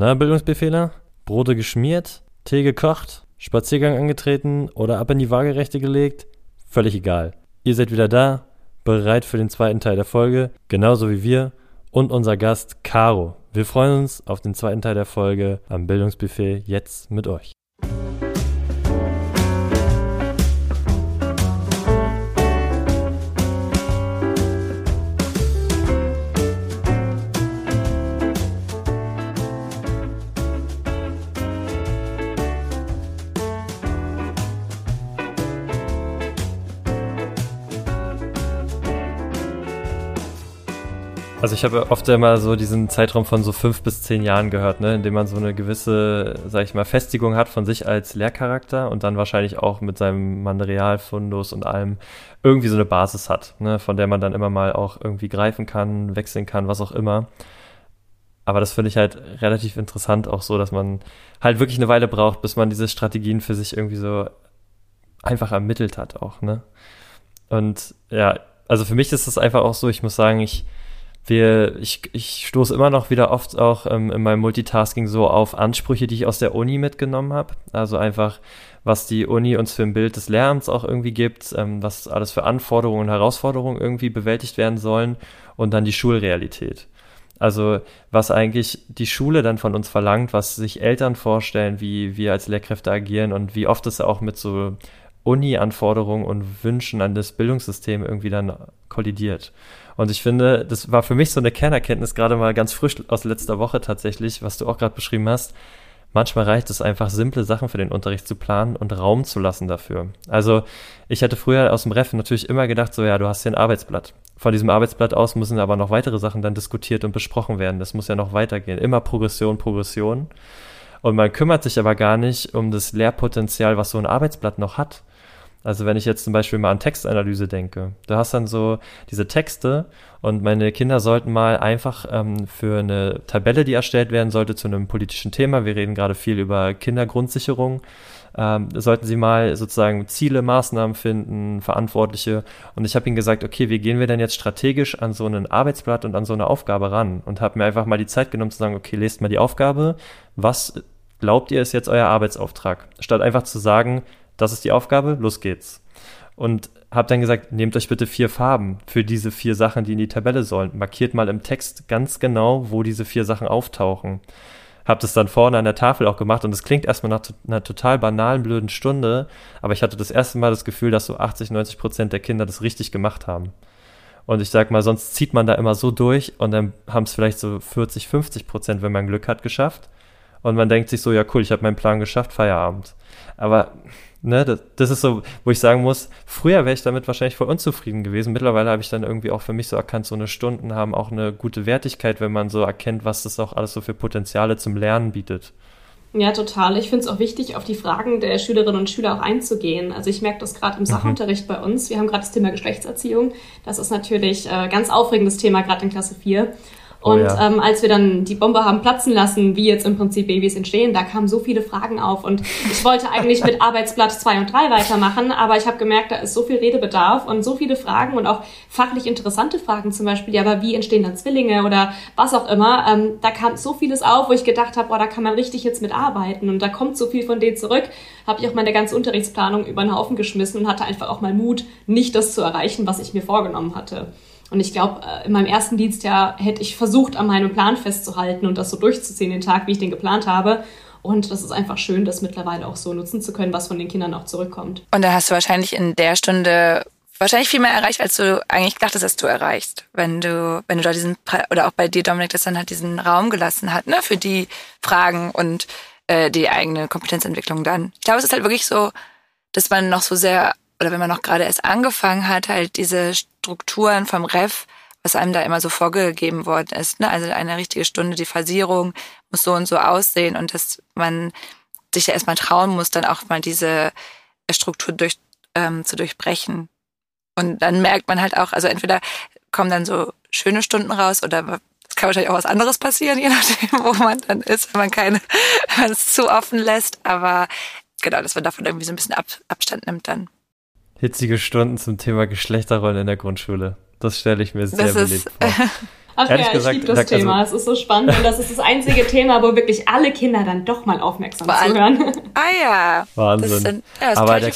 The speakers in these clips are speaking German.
Na, Bildungsbefehler? Brote geschmiert, Tee gekocht, Spaziergang angetreten oder ab in die Waagerechte gelegt? Völlig egal. Ihr seid wieder da, bereit für den zweiten Teil der Folge, genauso wie wir und unser Gast Caro. Wir freuen uns auf den zweiten Teil der Folge am Bildungsbuffet jetzt mit euch. Also ich habe oft immer so diesen Zeitraum von so 5 bis 10 Jahren gehört, ne, in dem man so eine gewisse, sag ich mal, Festigung hat von sich als Lehrcharakter und dann wahrscheinlich auch mit seinem Materialfundus und allem irgendwie so eine Basis hat, ne, von der man dann immer mal auch irgendwie greifen kann, wechseln kann, was auch immer. Aber das finde ich halt relativ interessant auch so, dass man halt wirklich eine Weile braucht, bis man diese Strategien für sich irgendwie so einfach ermittelt hat auch, ne. Und ja, also für mich ist das einfach auch so, ich muss sagen, ich stoße immer noch wieder oft auch in meinem Multitasking so auf Ansprüche, die ich aus der Uni mitgenommen habe. Also einfach, was die Uni uns für ein Bild des Lernens auch irgendwie gibt, was alles für Anforderungen und Herausforderungen irgendwie bewältigt werden sollen und dann die Schulrealität. Also was eigentlich die Schule dann von uns verlangt, was sich Eltern vorstellen, wie wir als Lehrkräfte agieren und wie oft es auch mit so Uni-Anforderungen und Wünschen an das Bildungssystem irgendwie dann kollidiert. Und ich finde, das war für mich so eine Kernerkenntnis, gerade mal ganz frisch aus letzter Woche tatsächlich, was du auch gerade beschrieben hast. Manchmal reicht es einfach, simple Sachen für den Unterricht zu planen und Raum zu lassen dafür. Also ich hatte früher aus dem Ref natürlich immer gedacht, so ja, du hast hier ein Arbeitsblatt. Von diesem Arbeitsblatt aus müssen aber noch weitere Sachen dann diskutiert und besprochen werden. Das muss ja noch weitergehen. Immer Progression, Progression. Und man kümmert sich aber gar nicht um das Lehrpotenzial, was so ein Arbeitsblatt noch hat. Also wenn ich jetzt zum Beispiel mal an Textanalyse denke, du hast dann so diese Texte und meine Kinder sollten mal einfach für eine Tabelle, die erstellt werden sollte zu einem politischen Thema, wir reden gerade viel über Kindergrundsicherung, sollten sie mal sozusagen Ziele, Maßnahmen finden, Verantwortliche, und ich habe ihnen gesagt, okay, wie gehen wir denn jetzt strategisch an so ein Arbeitsblatt und an so eine Aufgabe ran, und habe mir einfach mal die Zeit genommen zu sagen, okay, lest mal die Aufgabe, was glaubt ihr ist jetzt euer Arbeitsauftrag, statt einfach zu sagen, das ist die Aufgabe, los geht's. Und habe dann gesagt, nehmt euch bitte 4 Farben für diese 4 Sachen, die in die Tabelle sollen. Markiert mal im Text ganz genau, wo diese 4 Sachen auftauchen. Hab das dann vorne an der Tafel auch gemacht und es klingt erstmal nach einer total banalen, blöden Stunde, aber ich hatte das erste Mal das Gefühl, dass so 80-90% der Kinder das richtig gemacht haben. Und ich sag mal, sonst zieht man da immer so durch und dann haben es vielleicht so 40-50%, wenn man Glück hat, geschafft. Und man denkt sich so, ja cool, ich habe meinen Plan geschafft, Feierabend. Aber ne, das ist so, wo ich sagen muss, früher wäre ich damit wahrscheinlich voll unzufrieden gewesen. Mittlerweile habe ich dann irgendwie auch für mich so erkannt, so eine Stunden haben auch eine gute Wertigkeit, wenn man so erkennt, was das auch alles so für Potenziale zum Lernen bietet. Ja, total. Ich finde es auch wichtig, auf die Fragen der Schülerinnen und Schüler auch einzugehen. Also ich merke das gerade im Sachunterricht bei uns. Wir haben gerade das Thema Geschlechtserziehung. Das ist natürlich ganz aufregendes Thema, gerade in Klasse 4. Und als wir dann die Bombe haben platzen lassen, wie jetzt im Prinzip Babys entstehen, da kamen so viele Fragen auf. Und ich wollte eigentlich mit Arbeitsblatt 2 und 3 weitermachen, aber ich habe gemerkt, da ist so viel Redebedarf und so viele Fragen und auch fachlich interessante Fragen zum Beispiel, ja, aber wie entstehen dann Zwillinge oder was auch immer. Da kam so vieles auf, wo ich gedacht habe, boah, da kann man richtig jetzt mitarbeiten und da kommt so viel von denen zurück. Habe ich auch meine ganze Unterrichtsplanung über den Haufen geschmissen und hatte einfach auch mal Mut, nicht das zu erreichen, was ich mir vorgenommen hatte. Und ich glaube, in meinem ersten Dienstjahr hätte ich versucht, an meinem Plan festzuhalten und das so durchzuziehen, den Tag, wie ich den geplant habe. Und das ist einfach schön, das mittlerweile auch so nutzen zu können, was von den Kindern auch zurückkommt. Und da hast du wahrscheinlich in der Stunde viel mehr erreicht, als du eigentlich dachtest, dass du erreichst. Wenn du da oder auch bei dir, Dominik, das dann halt diesen Raum gelassen hat, ne, für die Fragen und die eigene Kompetenzentwicklung dann. Ich glaube, es ist halt wirklich so, dass man noch so sehr, oder wenn man noch gerade erst angefangen hat, halt diese Strukturen vom Ref, was einem da immer so vorgegeben worden ist, ne? Also eine richtige Stunde, die Phasierung muss so und so aussehen und dass man sich ja erstmal trauen muss, dann auch mal diese Struktur zu durchbrechen. Und dann merkt man halt auch, also entweder kommen dann so schöne Stunden raus oder es kann wahrscheinlich auch was anderes passieren, je nachdem, wo man dann ist, wenn man es zu offen lässt. Aber genau, dass man davon irgendwie so ein bisschen Abstand nimmt dann. Hitzige Stunden zum Thema Geschlechterrollen in der Grundschule. Das stelle ich mir sehr belebt vor. Ach ehrlich ja, gesagt, ich liebe das Thema. Es ist so spannend und das ist das einzige Thema, wo wirklich alle Kinder dann doch mal aufmerksam zuhören. Ja. Wahnsinn. Das aber kann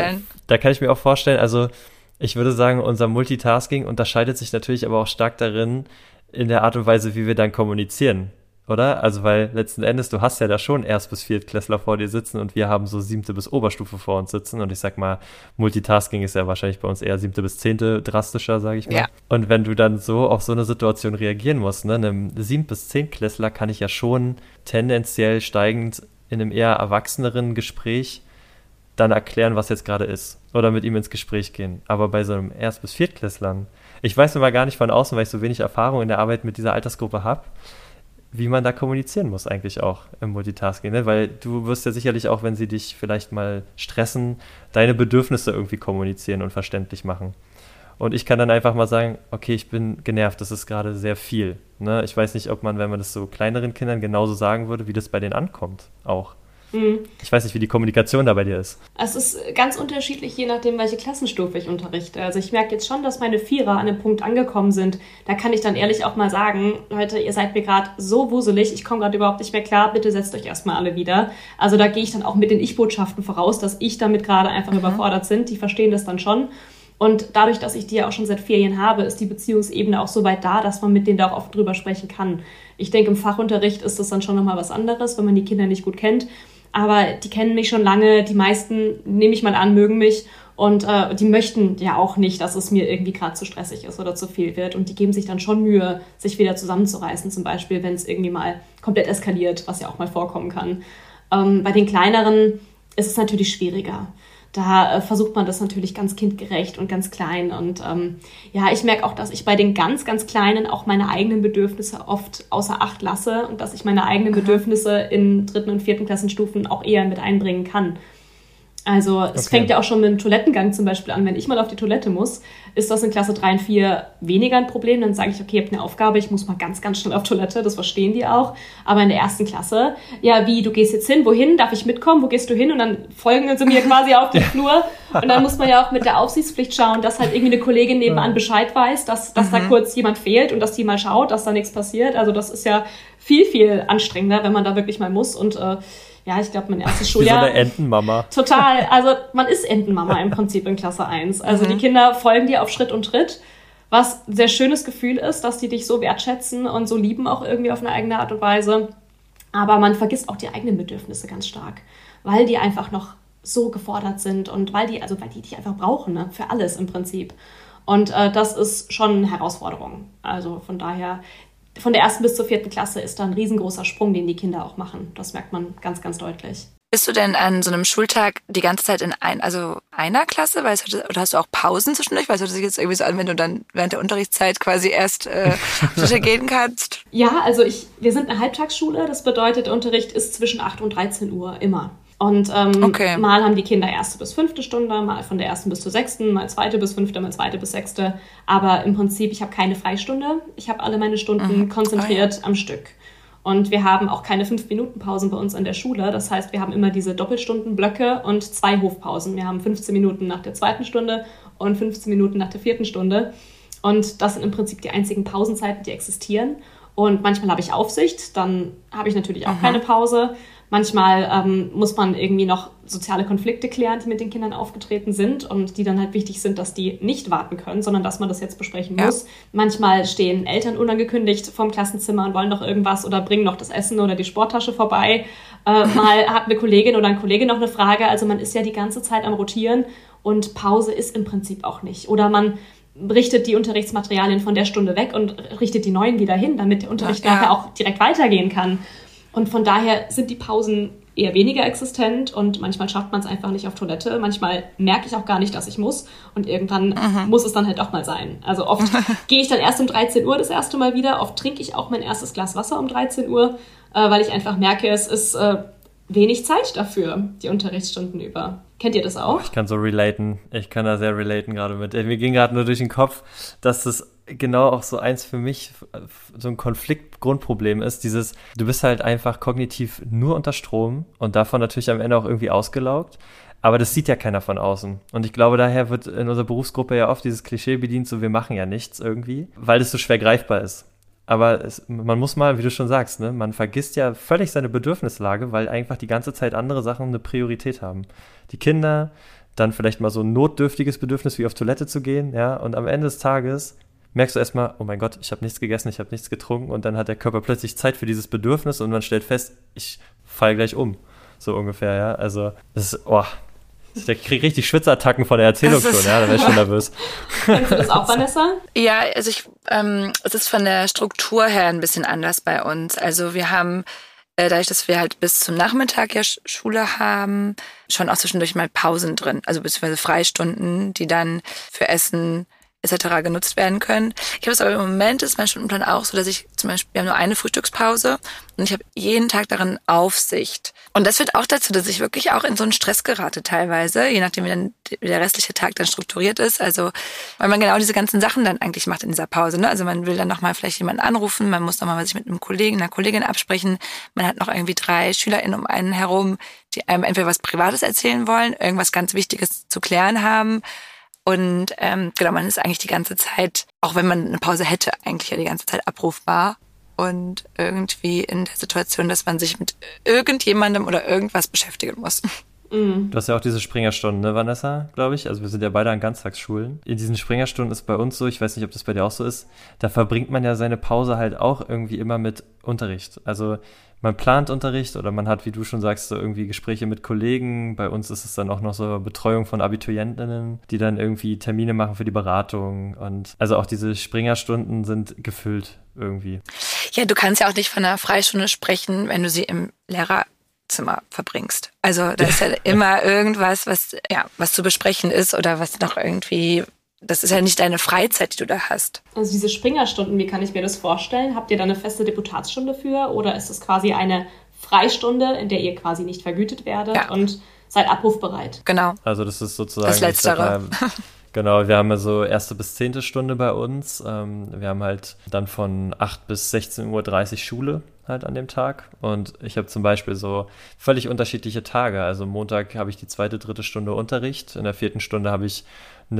da kann ich mir auch vorstellen, also ich würde sagen, unser Multitasking unterscheidet sich natürlich aber auch stark darin, in der Art und Weise, wie wir dann kommunizieren, oder? Also weil letzten Endes, du hast ja da schon Erst- bis Viertklässler vor dir sitzen und wir haben so 7. bis Oberstufe vor uns sitzen und ich sag mal, Multitasking ist ja wahrscheinlich bei uns eher 7. bis 10. drastischer, sage ich mal. Ja. Und wenn du dann so auf so eine Situation reagieren musst, ne, einem 7. bis 10. Klässler kann ich ja schon tendenziell steigend in einem eher erwachseneren Gespräch dann erklären, was jetzt gerade ist oder mit ihm ins Gespräch gehen. Aber bei so einem Erst- bis Viertklässlern, ich weiß immer gar nicht von außen, weil ich so wenig Erfahrung in der Arbeit mit dieser Altersgruppe habe, wie man da kommunizieren muss eigentlich auch im Multitasking, ne? Weil du wirst ja sicherlich auch, wenn sie dich vielleicht mal stressen, deine Bedürfnisse irgendwie kommunizieren und verständlich machen. Und ich kann dann einfach mal sagen, okay, ich bin genervt, das ist gerade sehr viel. Ne? Ich weiß nicht, ob man, wenn man das so kleineren Kindern genauso sagen würde, wie das bei denen ankommt auch. Ich weiß nicht, wie die Kommunikation da bei dir ist. Es ist ganz unterschiedlich, je nachdem, welche Klassenstufe ich unterrichte. Also ich merke jetzt schon, dass meine Vierer an einem Punkt angekommen sind. Da kann ich dann ehrlich auch mal sagen, Leute, ihr seid mir gerade so wuselig, ich komme gerade überhaupt nicht mehr klar, bitte setzt euch erstmal alle wieder. Also da gehe ich dann auch mit den Ich-Botschaften voraus, dass ich damit gerade einfach überfordert bin. Die verstehen das dann schon. Und dadurch, dass ich die ja auch schon seit 4 Jahren habe, ist die Beziehungsebene auch so weit da, dass man mit denen da auch oft drüber sprechen kann. Ich denke, im Fachunterricht ist das dann schon nochmal was anderes, wenn man die Kinder nicht gut kennt. Aber die kennen mich schon lange, die meisten, nehme ich mal an, mögen mich und die möchten ja auch nicht, dass es mir irgendwie gerade zu stressig ist oder zu viel wird und die geben sich dann schon Mühe, sich wieder zusammenzureißen, zum Beispiel, wenn es irgendwie mal komplett eskaliert, was ja auch mal vorkommen kann. Bei den Kleineren ist es natürlich schwieriger. Da versucht man das natürlich ganz kindgerecht und ganz klein. Und ich merke auch, dass ich bei den ganz, ganz Kleinen auch meine eigenen Bedürfnisse oft außer Acht lasse und dass ich meine eigenen Bedürfnisse in 3. und 4. Klassenstufen auch eher mit einbringen kann. Also es fängt ja auch schon mit dem Toilettengang zum Beispiel an. Wenn ich mal auf die Toilette muss, ist das in Klasse 3 und 4 weniger ein Problem. Dann sage ich, okay, ihr habt eine Aufgabe, ich muss mal ganz, ganz schnell auf Toilette. Das verstehen die auch. Aber in der 1. Klasse, ja, wie, du gehst jetzt hin, wohin? Darf ich mitkommen? Wo gehst du hin? Und dann folgen sie mir quasi auf den Flur. Und dann muss man ja auch mit der Aufsichtspflicht schauen, dass halt irgendwie eine Kollegin nebenan Bescheid weiß, dass da kurz jemand fehlt und dass die mal schaut, dass da nichts passiert. Also das ist ja viel, viel anstrengender, wenn man da wirklich mal muss. Und ich glaube, mein erstes Schuljahr... Wie so eine Entenmama. Total. Also man ist Entenmama im Prinzip in Klasse 1. Also die Kinder folgen dir auf Schritt und Tritt, was ein sehr schönes Gefühl ist, dass die dich so wertschätzen und so lieben auch irgendwie auf eine eigene Art und Weise. Aber man vergisst auch die eigenen Bedürfnisse ganz stark, weil die einfach noch so gefordert sind und weil die dich einfach brauchen, ne? Für alles im Prinzip. Und das ist schon eine Herausforderung. Also von daher... Von der 1. bis zur 4. Klasse ist da ein riesengroßer Sprung, den die Kinder auch machen. Das merkt man ganz, ganz deutlich. Bist du denn an so einem Schultag die ganze Zeit in einer Klasse? Oder hast du auch Pausen zwischendurch? Weil es hört sich jetzt irgendwie so an, wenn du dann während der Unterrichtszeit quasi erst gehen kannst. Ja, also wir sind eine Halbtagsschule. Das bedeutet, der Unterricht ist zwischen 8 und 13 Uhr immer. Und mal haben die Kinder 1. bis 5. Stunde, mal von der 1. bis zur 6., mal 2. bis 5., mal 2. bis 6. Aber im Prinzip, ich habe keine Freistunde. Ich habe alle meine Stunden konzentriert am Stück. Und wir haben auch keine 5-Minuten-Pausen bei uns an der Schule. Das heißt, wir haben immer diese Doppelstundenblöcke und 2 Hofpausen. Wir haben 15 Minuten nach der 2. Stunde und 15 Minuten nach der 4. Stunde. Und das sind im Prinzip die einzigen Pausenzeiten, die existieren. Und manchmal habe ich Aufsicht, dann habe ich natürlich auch keine Pause. Manchmal muss man irgendwie noch soziale Konflikte klären, die mit den Kindern aufgetreten sind und die dann halt wichtig sind, dass die nicht warten können, sondern dass man das jetzt besprechen muss. Manchmal stehen Eltern unangekündigt vorm Klassenzimmer und wollen noch irgendwas oder bringen noch das Essen oder die Sporttasche vorbei. Mal hat eine Kollegin oder ein Kollege noch eine Frage. Also man ist ja die ganze Zeit am Rotieren und Pause ist im Prinzip auch nicht. Oder man richtet die Unterrichtsmaterialien von der Stunde weg und richtet die neuen wieder hin, damit der Unterricht nachher auch direkt weitergehen kann. Und von daher sind die Pausen eher weniger existent und manchmal schafft man es einfach nicht auf Toilette. Manchmal merke ich auch gar nicht, dass ich muss und irgendwann muss es dann halt auch mal sein. Also oft gehe ich dann erst um 13 Uhr das erste Mal wieder. Oft trinke ich auch mein erstes Glas Wasser um 13 Uhr, weil ich einfach merke, es ist wenig Zeit dafür, die Unterrichtsstunden über. Kennt ihr das auch? Ich kann so relaten. Ich kann da sehr relaten gerade mit. Mir ging gerade nur durch den Kopf, dass das genau auch so eins für mich so ein Konfliktgrundproblem ist, du bist halt einfach kognitiv nur unter Strom und davon natürlich am Ende auch irgendwie ausgelaugt, aber das sieht ja keiner von außen und ich glaube, daher wird in unserer Berufsgruppe ja oft dieses Klischee bedient, so wir machen ja nichts irgendwie, weil das so schwer greifbar ist. Aber man muss mal, wie du schon sagst, ne, man vergisst ja völlig seine Bedürfnislage, weil einfach die ganze Zeit andere Sachen eine Priorität haben. Die Kinder, dann vielleicht mal so ein notdürftiges Bedürfnis wie auf Toilette zu gehen, ja, und am Ende des Tages merkst du erstmal, oh mein Gott, ich habe nichts gegessen, ich habe nichts getrunken und dann hat der Körper plötzlich Zeit für dieses Bedürfnis und man stellt fest, ich falle gleich um, so ungefähr, ja, also das ist, ich kriege richtig Schwitzattacken von der Erzählung schon, ja, da wäre ich schon nervös. Kennst du das auch, Vanessa? Ja, also es ist von der Struktur her ein bisschen anders bei uns. Also wir haben, dadurch, dass wir halt bis zum Nachmittag ja Schule haben, schon auch zwischendurch mal Pausen drin, also beziehungsweise Freistunden, die dann für Essen etc. genutzt werden können. Ich habe es aber im Moment, ist mein Stundenplan auch so, dass ich zum Beispiel, wir haben nur eine Frühstückspause und ich habe jeden Tag darin Aufsicht. Und das führt auch dazu, dass ich wirklich auch in so einen Stress gerate teilweise, je nachdem wie der restliche Tag dann strukturiert ist. Also, weil man genau diese ganzen Sachen dann eigentlich macht in dieser Pause. Ne? Also man will dann nochmal vielleicht jemanden anrufen, man muss nochmal sich mit einem Kollegen, einer Kollegin absprechen. Man hat noch irgendwie 3 SchülerInnen um einen herum, die einem entweder was Privates erzählen wollen, irgendwas ganz Wichtiges zu klären haben. Und genau, man ist eigentlich die ganze Zeit, auch wenn man eine Pause hätte, eigentlich ja die ganze Zeit abrufbar und irgendwie in der Situation, dass man sich mit irgendjemandem oder irgendwas beschäftigen muss. Du hast ja auch diese Springerstunden, ne, Vanessa, glaube ich. Also wir sind ja beide an Ganztagsschulen. In diesen Springerstunden ist bei uns so, ich weiß nicht, ob das bei dir auch so ist, da verbringt man ja seine Pause halt auch irgendwie immer mit Unterricht. Also man plant Unterricht oder man hat, wie du schon sagst, so irgendwie Gespräche mit Kollegen. Bei uns ist es dann auch noch so Betreuung von Abiturientinnen, die dann irgendwie Termine machen für die Beratung. Und also auch diese Springerstunden sind gefüllt irgendwie. Ja, du kannst ja auch nicht von einer Freistunde sprechen, wenn du sie im Lehrerzimmer verbringst. Also da ist ja immer irgendwas, was zu besprechen ist oder was noch irgendwie, das ist ja nicht deine Freizeit, die du da hast. Also diese Springerstunden, wie kann ich mir das vorstellen? Habt ihr da eine feste Deputatsstunde für oder ist es quasi eine Freistunde, in der ihr quasi nicht vergütet werdet und seid abrufbereit? Genau. Also das ist sozusagen das Letztere. Genau, wir haben ja so 1. bis 10. Stunde bei uns. Wir haben halt dann von 8 bis 16:30 Uhr Schule halt an dem Tag. Und ich habe zum Beispiel so völlig unterschiedliche Tage. Also Montag habe ich die 2., 3. Stunde Unterricht. In der 4. Stunde habe ich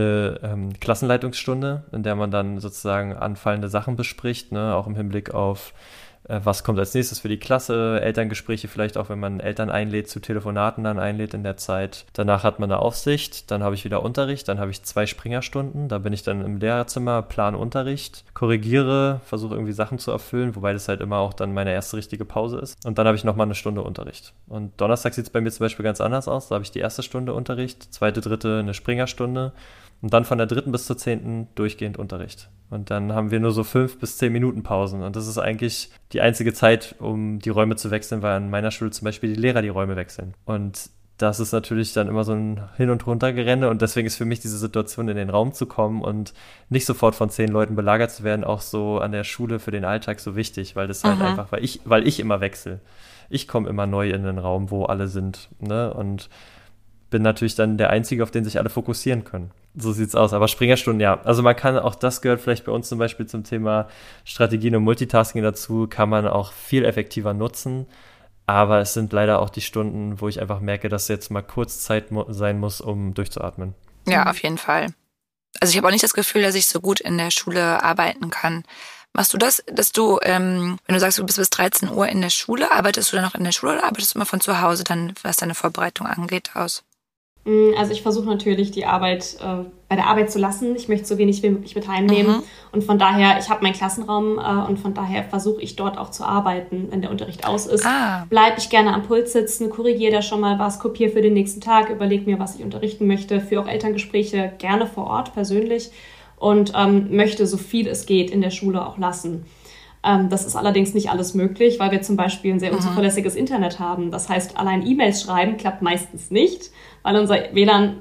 eine Klassenleitungsstunde, in der man dann sozusagen anfallende Sachen bespricht, ne? Auch im Hinblick auf was kommt als nächstes für die Klasse, Elterngespräche vielleicht auch, wenn man Eltern einlädt, zu Telefonaten dann einlädt in der Zeit. Danach hat man eine Aufsicht, dann habe ich wieder Unterricht, dann habe ich 2 Springerstunden, da bin ich dann im Lehrerzimmer, plane Unterricht, korrigiere, versuche irgendwie Sachen zu erfüllen, wobei das halt immer auch dann meine erste richtige Pause ist. Und dann habe ich nochmal eine Stunde Unterricht. Und Donnerstag sieht es bei mir zum Beispiel ganz anders aus, da habe ich die 1. Stunde Unterricht, 2., 3. eine Springerstunde und dann von der 3. bis zur 10. durchgehend Unterricht. Und dann haben wir nur so 5 bis 10 Minuten Pausen. Und das ist eigentlich die einzige Zeit, um die Räume zu wechseln, weil an meiner Schule zum Beispiel die Lehrer die Räume wechseln. Und das ist natürlich dann immer so ein Hin- und Runtergerenne. Und deswegen ist für mich diese Situation, in den Raum zu kommen und nicht sofort von 10 Leuten belagert zu werden, auch so an der Schule für den Alltag so wichtig, weil das halt einfach, weil ich immer wechsle. Ich komme immer neu in den Raum, wo alle sind, ne? Und bin natürlich dann der Einzige, auf den sich alle fokussieren können. So sieht's aus. Aber Springerstunden, ja. Also man kann auch, das gehört vielleicht bei uns zum Beispiel zum Thema Strategien und Multitasking dazu, kann man auch viel effektiver nutzen. Aber es sind leider auch die Stunden, wo ich einfach merke, dass jetzt mal kurz Zeit sein muss, um durchzuatmen. Ja, auf jeden Fall. Also ich habe auch nicht das Gefühl, dass ich so gut in der Schule arbeiten kann. Machst du das, dass du, wenn du sagst, du bist bis 13 Uhr in der Schule, arbeitest du dann noch in der Schule oder arbeitest du immer von zu Hause dann, was deine Vorbereitung angeht, aus? Also ich versuche natürlich, die Arbeit bei der Arbeit zu lassen. Ich möchte so wenig wie möglich mit heimnehmen. Und von daher, ich habe meinen Klassenraum und von daher versuche ich dort auch zu arbeiten, wenn der Unterricht aus ist. Bleibe ich gerne am Pult sitzen, korrigiere da schon mal was, kopiere für den nächsten Tag, überlege mir, was ich unterrichten möchte, führe auch Elterngespräche gerne vor Ort, persönlich und möchte so viel es geht in der Schule auch lassen. Das ist allerdings nicht alles möglich, weil wir zum Beispiel ein sehr unzuverlässiges Internet haben. Das heißt, allein E-Mails schreiben klappt meistens nicht, weil unser WLAN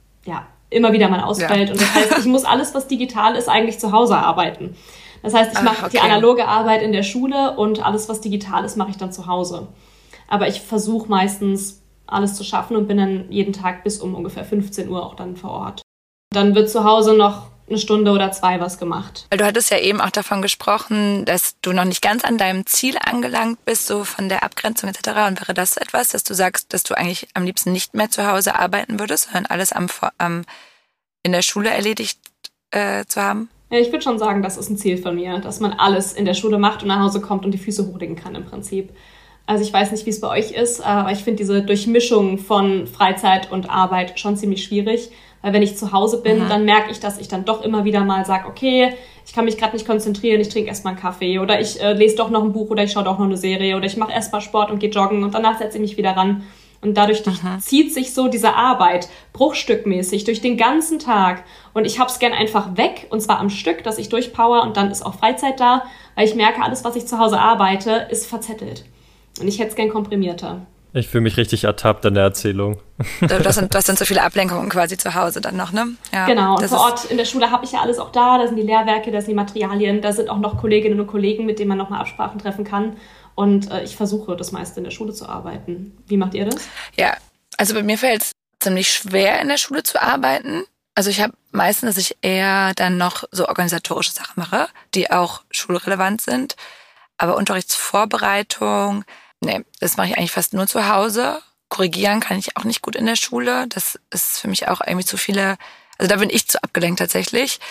immer wieder mal ausfällt. Ja. Und das heißt, ich muss alles, was digital ist, eigentlich zu Hause arbeiten. Das heißt, ich mache die analoge Arbeit in der Schule und alles, was digital ist, mache ich dann zu Hause. Aber ich versuche meistens, alles zu schaffen und bin dann jeden Tag bis um ungefähr 15 Uhr auch dann vor Ort. Dann wird zu Hause noch 1 Stunde oder 2 was gemacht. Weil du hattest ja eben auch davon gesprochen, dass du noch nicht ganz an deinem Ziel angelangt bist, so von der Abgrenzung etc. Und wäre das etwas, dass du sagst, dass du eigentlich am liebsten nicht mehr zu Hause arbeiten würdest, sondern alles in der Schule erledigt zu haben? Ja, ich würde schon sagen, das ist ein Ziel von mir, dass man alles in der Schule macht und nach Hause kommt und die Füße hochlegen kann im Prinzip. Also ich weiß nicht, wie es bei euch ist, aber ich finde diese Durchmischung von Freizeit und Arbeit schon ziemlich schwierig. Weil wenn ich zu Hause bin, dann merke ich, dass ich dann doch immer wieder mal sage, okay, ich kann mich gerade nicht konzentrieren, ich trinke erstmal einen Kaffee oder ich lese doch noch ein Buch oder ich schaue doch noch eine Serie oder ich mache erstmal Sport und gehe joggen und danach setze ich mich wieder ran. Und dadurch zieht sich so diese Arbeit bruchstückmäßig durch den ganzen Tag. Und ich hab's gern einfach weg, und zwar am Stück, dass ich durchpower und dann ist auch Freizeit da, weil ich merke, alles, was ich zu Hause arbeite, ist verzettelt. Und ich hätte es gern komprimierter. Ich fühle mich richtig ertappt in der Erzählung. Das sind so viele Ablenkungen quasi zu Hause dann noch, ne? Ja, genau, und vor Ort in der Schule habe ich ja alles auch da sind die Lehrwerke, da sind die Materialien, da sind auch noch Kolleginnen und Kollegen, mit denen man nochmal Absprachen treffen kann. Und ich versuche, das meiste in der Schule zu arbeiten. Wie macht ihr das? Ja, also bei mir fällt es ziemlich schwer, in der Schule zu arbeiten. Also ich habe meistens, dass ich eher dann noch so organisatorische Sachen mache, die auch schulrelevant sind. Aber Unterrichtsvorbereitung, nee, das mache ich eigentlich fast nur zu Hause. Korrigieren kann ich auch nicht gut in der Schule. Das ist für mich auch irgendwie zu viele, also da bin ich zu abgelenkt tatsächlich.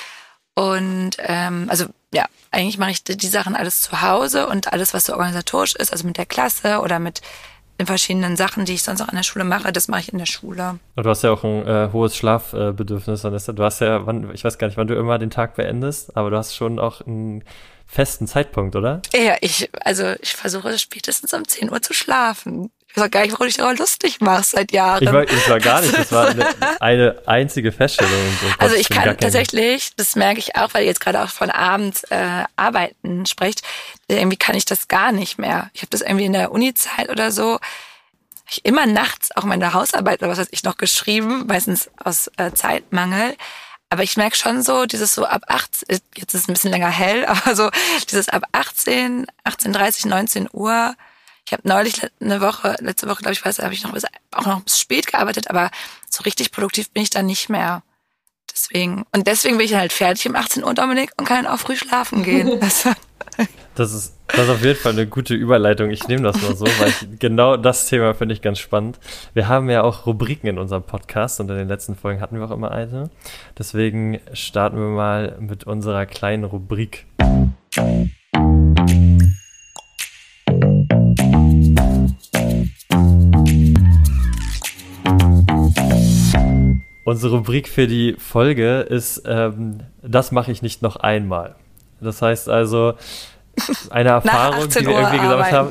Und also ja, eigentlich mache ich die Sachen alles zu Hause und alles, was so organisatorisch ist, also mit der Klasse oder mit den verschiedenen Sachen, die ich sonst auch in der Schule mache, das mache ich in der Schule. Und du hast ja auch ein hohes Schlafbedürfnis, Vanessa. Du hast ja, ich weiß gar nicht, wann du immer den Tag beendest, aber du hast schon auch einen festen Zeitpunkt, oder? Ja, ich versuche spätestens um 10 Uhr zu schlafen. Ich weiß auch gar nicht, warum ich darüber lustig mache seit Jahren. Ich war gar nicht, das war eine einzige Feststellung. Also ich kann tatsächlich, das merke ich auch, weil ihr jetzt gerade auch von abends arbeiten sprecht, irgendwie kann ich das gar nicht mehr. Ich habe das irgendwie in der Uni-Zeit oder so, ich immer nachts auch meine Hausarbeit oder was weiß ich noch geschrieben, meistens aus Zeitmangel. Aber ich merke schon so, dieses so ab 18, jetzt ist es ein bisschen länger hell, aber so dieses ab 18, 18:30, 19 Uhr. Ich habe neulich letzte Woche, glaube ich, habe ich auch noch bis spät gearbeitet, aber so richtig produktiv bin ich dann nicht mehr. Deswegen bin ich dann halt fertig um 18 Uhr, Dominik, und kann dann auch früh schlafen gehen. Das ist auf jeden Fall eine gute Überleitung. Ich nehme das mal so, weil genau das Thema finde ich ganz spannend. Wir haben ja auch Rubriken in unserem Podcast und in den letzten Folgen hatten wir auch immer eine. Deswegen starten wir mal mit unserer kleinen Rubrik. Unsere Rubrik für die Folge ist, das mache ich nicht noch einmal. Das heißt also, eine Erfahrung, die wir irgendwie gesammelt haben.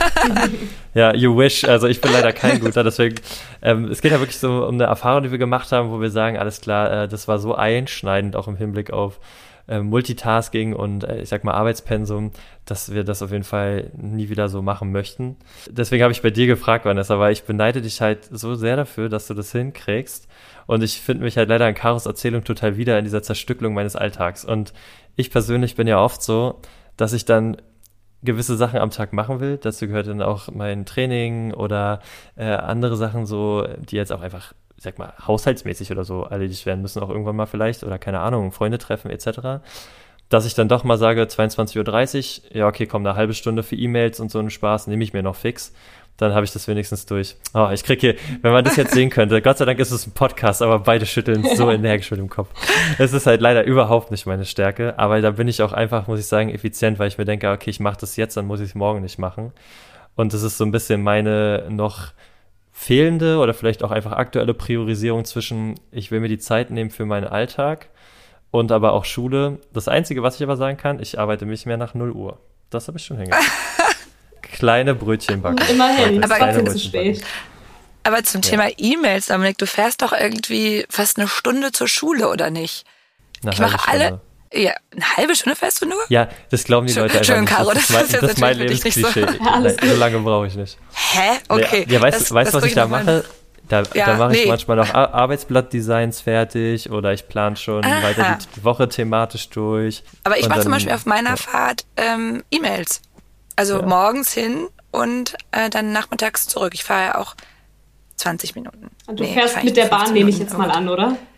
Ja, you wish. Also ich bin leider kein guter, deswegen, es geht ja wirklich so um eine Erfahrung, die wir gemacht haben, wo wir sagen, alles klar, das war so einschneidend, auch im Hinblick auf Multitasking und ich sag mal Arbeitspensum, dass wir das auf jeden Fall nie wieder so machen möchten. Deswegen habe ich bei dir gefragt, Vanessa, weil ich beneide dich halt so sehr dafür, dass du das hinkriegst. Und ich finde mich halt leider in Karos Erzählung total wieder in dieser Zerstückelung meines Alltags. Und ich persönlich bin ja oft so, dass ich dann gewisse Sachen am Tag machen will. Dazu gehört dann auch mein Training oder andere Sachen so, die jetzt auch einfach, ich sag mal, haushaltsmäßig oder so erledigt werden müssen, auch irgendwann mal vielleicht, oder keine Ahnung, Freunde treffen etc., dass ich dann doch mal sage, 22:30 Uhr, ja okay, komm, eine halbe Stunde für E-Mails und so einen Spaß nehme ich mir noch fix. Dann habe ich das wenigstens durch. Oh, ich krieg hier, wenn man das jetzt sehen könnte, Gott sei Dank ist es ein Podcast, aber beide schütteln so energisch mit dem Kopf. Es ist halt leider überhaupt nicht meine Stärke, aber da bin ich auch einfach, muss ich sagen, effizient, weil ich mir denke, okay, ich mache das jetzt, dann muss ich es morgen nicht machen. Und das ist so ein bisschen meine noch fehlende oder vielleicht auch einfach aktuelle Priorisierung zwischen, ich will mir die Zeit nehmen für meinen Alltag und aber auch Schule. Das Einzige, was ich aber sagen kann, ich arbeite nicht mehr nach 0 Uhr. Das habe ich schon hingekriegt. Kleine Brötchen backen. Immerhin, aber gar zu spät. Aber zum Thema E-Mails, Dominik, du fährst doch irgendwie fast eine Stunde zur Schule, oder nicht? Ich mache alle. Ja, eine halbe Stunde fährst du nur? Ja, das glauben die Leute einfach nicht. Caro, das ist mein Lebensklischee. So lange brauche ich nicht. Hä? Okay. Ja, weißt du, was ich da mache? Da mache ich manchmal noch Arbeitsblattdesigns fertig oder ich plane schon weiter die Woche thematisch durch. Aber ich mache zum Beispiel auf meiner Fahrt E-Mails. Also morgens hin und dann nachmittags zurück. Ich fahre ja auch 20 Minuten. Und du fährst mit der Bahn, nehme ich jetzt mal an, oder?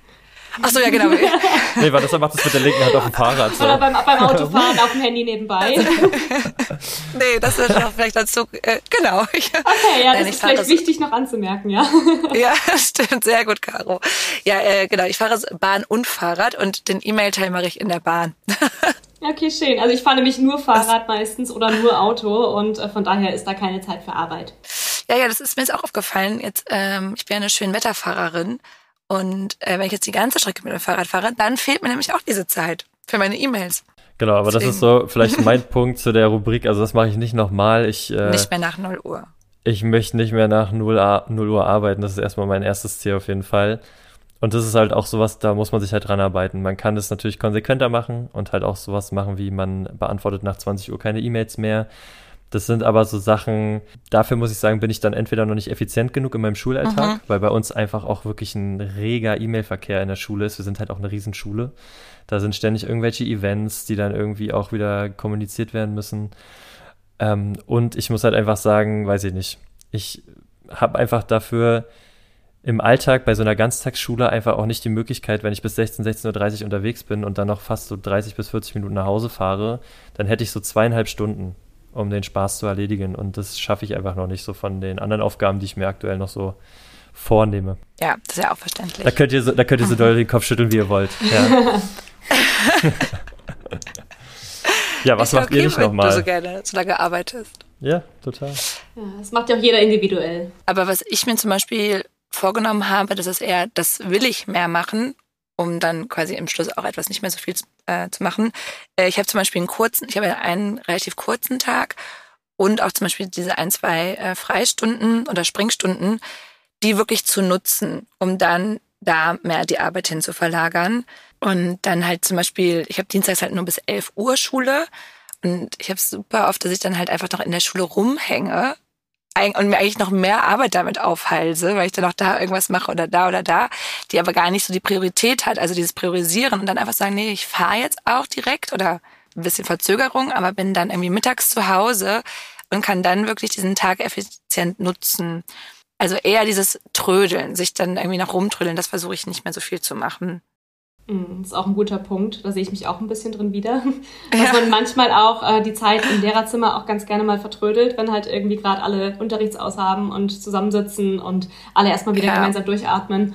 Ach so, ja, genau. Nee, weil das macht es mit der linken Hand auf dem Fahrrad. So. Oder beim Autofahren auf dem Handy nebenbei. Nee, das ist doch vielleicht dazu, genau. Okay, ja, das ist vielleicht wichtig noch anzumerken, ja. Ja, stimmt, sehr gut, Caro. Ja, genau, ich fahre Bahn und Fahrrad und den E-Mail-Teil mache ich in der Bahn. Okay, schön. Also ich fahre nämlich nur Fahrrad meistens oder nur Auto und von daher ist da keine Zeit für Arbeit. Ja, das ist mir jetzt auch aufgefallen. Jetzt, ich bin ja eine Schönwetterfahrerin und wenn ich jetzt die ganze Strecke mit dem Fahrrad fahre, dann fehlt mir nämlich auch diese Zeit für meine E-Mails. Genau, aber deswegen. Das ist so vielleicht mein Punkt zu der Rubrik. Also das mache ich nicht nochmal. Nicht mehr nach 0 Uhr. Ich möchte nicht mehr nach 0 Uhr arbeiten. Das ist erstmal mein erstes Ziel auf jeden Fall. Und das ist halt auch sowas, da muss man sich halt dran arbeiten. Man kann das natürlich konsequenter machen und halt auch sowas machen, wie man beantwortet nach 20 Uhr keine E-Mails mehr. Das sind aber so Sachen, dafür muss ich sagen, bin ich dann entweder noch nicht effizient genug in meinem Schulalltag, weil bei uns einfach auch wirklich ein reger E-Mail-Verkehr in der Schule ist. Wir sind halt auch eine Riesenschule. Da sind ständig irgendwelche Events, die dann irgendwie auch wieder kommuniziert werden müssen. Und ich muss halt einfach sagen, weiß ich nicht, ich habe einfach dafür im Alltag bei so einer Ganztagsschule einfach auch nicht die Möglichkeit, wenn ich bis 16:30 Uhr unterwegs bin und dann noch fast so 30 bis 40 Minuten nach Hause fahre, dann hätte ich so 2,5 Stunden, um den Spaß zu erledigen. Und das schaffe ich einfach noch nicht so von den anderen Aufgaben, die ich mir aktuell noch so vornehme. Ja, das ist ja auch verständlich. Da könnt ihr so doll den Kopf schütteln, wie ihr wollt. Ja, ja, was macht ihr nicht nochmal? Du so gerne so lange arbeitest. Ja, total. Ja, das macht ja auch jeder individuell. Aber was ich mir zum Beispiel vorgenommen habe, das ist eher, das will ich mehr machen, um dann quasi im Schluss auch etwas nicht mehr so viel zu machen. Ich habe zum Beispiel einen relativ kurzen Tag und auch zum Beispiel diese 1-2 Freistunden oder Springstunden, die wirklich zu nutzen, um dann da mehr die Arbeit hin zu verlagern. Und dann halt zum Beispiel, ich habe dienstags halt nur bis 11 Uhr Schule und ich habe super oft, dass ich dann halt einfach noch in der Schule rumhänge und mir eigentlich noch mehr Arbeit damit aufhalse, weil ich dann auch da irgendwas mache oder da, die aber gar nicht so die Priorität hat, also dieses Priorisieren und dann einfach sagen, nee, ich fahre jetzt auch direkt oder ein bisschen Verzögerung, aber bin dann irgendwie mittags zu Hause und kann dann wirklich diesen Tag effizient nutzen. Also eher dieses Trödeln, sich dann irgendwie noch rumtrödeln, das versuche ich nicht mehr so viel zu machen. Das ist auch ein guter Punkt. Da sehe ich mich auch ein bisschen drin wieder. Dass man manchmal auch die Zeit im Lehrerzimmer auch ganz gerne mal vertrödelt, wenn halt irgendwie gerade alle Unterrichtsaus haben und zusammensitzen und alle erstmal wieder gemeinsam durchatmen.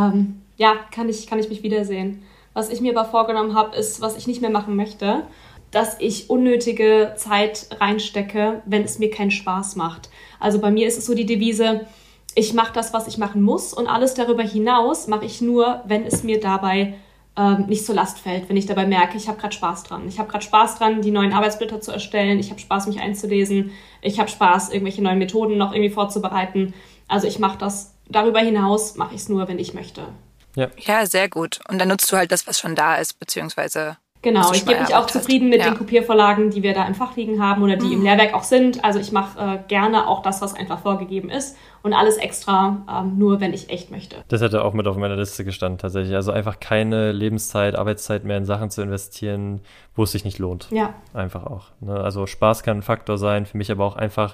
Kann ich mich wiedersehen. Was ich mir aber vorgenommen habe, ist, was ich nicht mehr machen möchte, dass ich unnötige Zeit reinstecke, wenn es mir keinen Spaß macht. Also bei mir ist es so die Devise, ich mache das, was ich machen muss und alles darüber hinaus mache ich nur, wenn es mir dabei nicht zur Last fällt, wenn ich dabei merke, ich habe gerade Spaß dran. Ich habe gerade Spaß dran, die neuen Arbeitsblätter zu erstellen. Ich habe Spaß, mich einzulesen. Ich habe Spaß, irgendwelche neuen Methoden noch irgendwie vorzubereiten. Also ich mache das, darüber hinaus mache ich es nur, wenn ich möchte. Ja, sehr gut. Und dann nutzt du halt das, was schon da ist, beziehungsweise... Genau, ich gebe mich auch zufrieden mit den Kopiervorlagen, die wir da im Fach liegen haben oder die im Lehrwerk auch sind. Also ich mache gerne auch das, was einfach vorgegeben ist und alles extra, nur wenn ich echt möchte. Das hätte auch mit auf meiner Liste gestanden tatsächlich. Also einfach keine Lebenszeit, Arbeitszeit mehr in Sachen zu investieren, wo es sich nicht lohnt. Ja. Einfach auch. Ne? Also Spaß kann ein Faktor sein, für mich aber auch einfach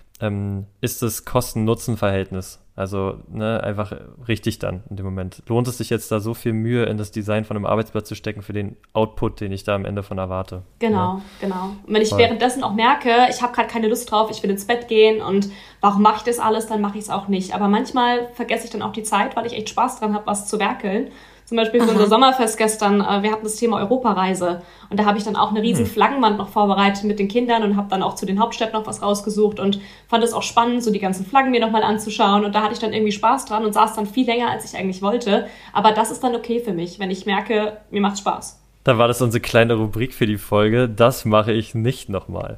ist das Kosten-Nutzen-Verhältnis. Also einfach richtig dann in dem Moment. Lohnt es sich jetzt da so viel Mühe in das Design von einem Arbeitsplatz zu stecken für den Output, den ich da am Ende von erwarte? Genau. Und wenn ich währenddessen auch merke, ich habe gerade keine Lust drauf, ich will ins Bett gehen und warum mache ich das alles, dann mache ich es auch nicht. Aber manchmal vergesse ich dann auch die Zeit, weil ich echt Spaß dran habe, was zu werkeln. Zum Beispiel für unser Sommerfest gestern, wir hatten das Thema Europareise und da habe ich dann auch eine riesen Flaggenwand noch vorbereitet mit den Kindern und habe dann auch zu den Hauptstädten noch was rausgesucht und fand es auch spannend, so die ganzen Flaggen mir nochmal anzuschauen und da hatte ich dann irgendwie Spaß dran und saß dann viel länger, als ich eigentlich wollte. Aber das ist dann okay für mich, wenn ich merke, mir macht Spaß. Da war das unsere kleine Rubrik für die Folge. Das mache ich nicht nochmal.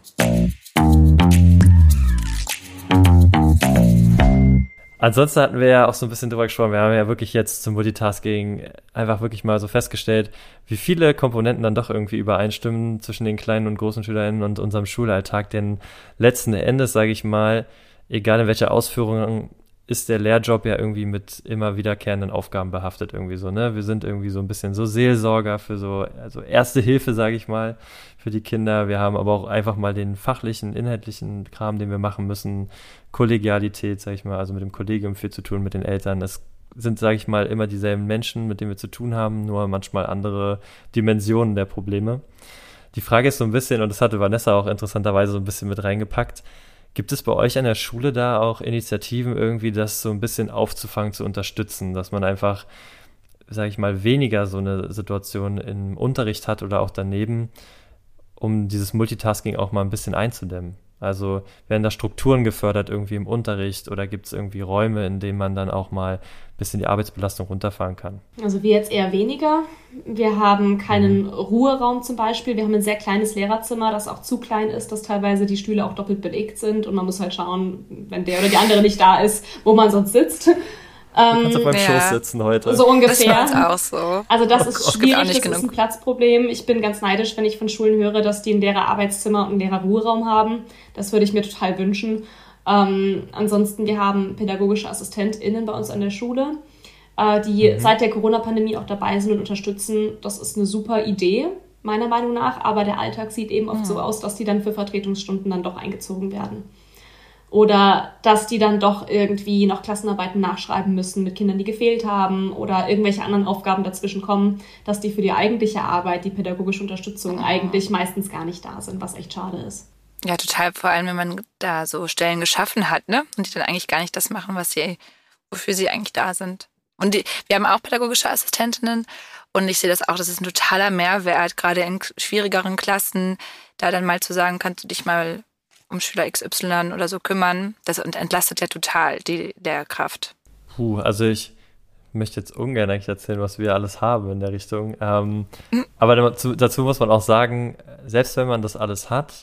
Ansonsten hatten wir ja auch so ein bisschen drüber gesprochen, wir haben ja wirklich jetzt zum Multitasking einfach wirklich mal so festgestellt, wie viele Komponenten dann doch irgendwie übereinstimmen zwischen den kleinen und großen SchülerInnen und unserem Schulalltag, denn letzten Endes, sage ich mal, egal in welcher Ausführung, ist der Lehrjob ja irgendwie mit immer wiederkehrenden Aufgaben behaftet irgendwie so, ne? Wir sind irgendwie so ein bisschen so Seelsorger für so, also Erste Hilfe, sage ich mal, für die Kinder. Wir haben aber auch einfach mal den fachlichen, inhaltlichen Kram, den wir machen müssen. Kollegialität, sage ich mal, also mit dem Kollegium viel zu tun, mit den Eltern. Es sind, sage ich mal, immer dieselben Menschen, mit denen wir zu tun haben, nur manchmal andere Dimensionen der Probleme. Die Frage ist so ein bisschen, und das hatte Vanessa auch interessanterweise so ein bisschen mit reingepackt, gibt es bei euch an der Schule da auch Initiativen irgendwie, das so ein bisschen aufzufangen, zu unterstützen, dass man einfach, sage ich mal, weniger so eine Situation im Unterricht hat oder auch daneben, um dieses Multitasking auch mal ein bisschen einzudämmen? Also werden da Strukturen gefördert irgendwie im Unterricht oder gibt es irgendwie Räume, in denen man dann auch mal ein bisschen die Arbeitsbelastung runterfahren kann? Also wir jetzt eher weniger. Wir haben keinen Ruheraum zum Beispiel. Wir haben ein sehr kleines Lehrerzimmer, das auch zu klein ist, dass teilweise die Stühle auch doppelt belegt sind und man muss halt schauen, wenn der oder die andere nicht da ist, wo man sonst sitzt. Du kannst auf meinem Schoß sitzen heute. So ungefähr. Das war auch so. Also das ist schwierig, das genug. ist ein Platzproblem. Ich bin ganz neidisch, wenn ich von Schulen höre, dass die ein Lehrerarbeitszimmer und einen Lehrerruheraum haben. Das würde ich mir total wünschen. Ansonsten, wir haben pädagogische AssistentInnen bei uns an der Schule, die seit der Corona-Pandemie auch dabei sind und unterstützen. Das ist eine super Idee, meiner Meinung nach. Aber der Alltag sieht eben oft so aus, dass die dann für Vertretungsstunden dann doch eingezogen werden. Oder dass die dann doch irgendwie noch Klassenarbeiten nachschreiben müssen mit Kindern, die gefehlt haben oder irgendwelche anderen Aufgaben dazwischen kommen, dass die für die eigentliche Arbeit, die pädagogische Unterstützung eigentlich meistens gar nicht da sind, was echt schade ist. Ja, total, vor allem wenn man da so Stellen geschaffen hat, ne? Und die dann eigentlich gar nicht das machen, wofür sie eigentlich da sind. Und wir haben auch pädagogische Assistentinnen und ich sehe das auch, das ist ein totaler Mehrwert, gerade in schwierigeren Klassen, da dann mal zu sagen, kannst du dich mal um Schüler XY oder so kümmern. Das entlastet ja total die Lehrkraft. Also ich möchte jetzt ungern eigentlich erzählen, was wir alles haben in der Richtung. Aber dazu muss man auch sagen, selbst wenn man das alles hat,